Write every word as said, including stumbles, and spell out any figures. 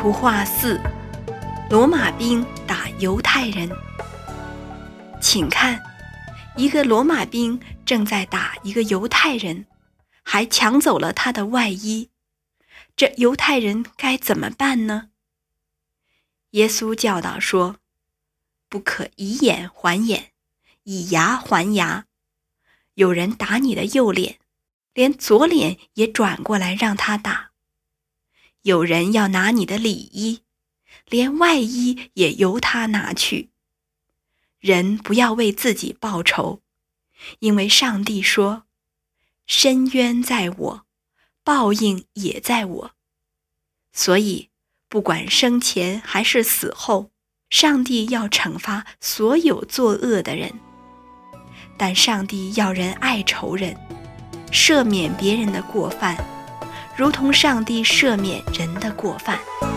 图画四：罗马兵打犹太人。请看，一个罗马兵正在打一个犹太人，还抢走了他的外衣。这犹太人该怎么办呢？耶稣教导说，不可以眼还眼，以牙还牙。有人打你的右脸，连左脸也转过来让他打。有人要拿你的里衣，连外衣也由他拿去。人不要为自己报仇，因为上帝说，伸冤在我，报应也在我。所以不管生前还是死后，上帝要惩罚所有作恶的人。但上帝要人爱仇人，赦免别人的过犯，如同上帝赦免人的过犯。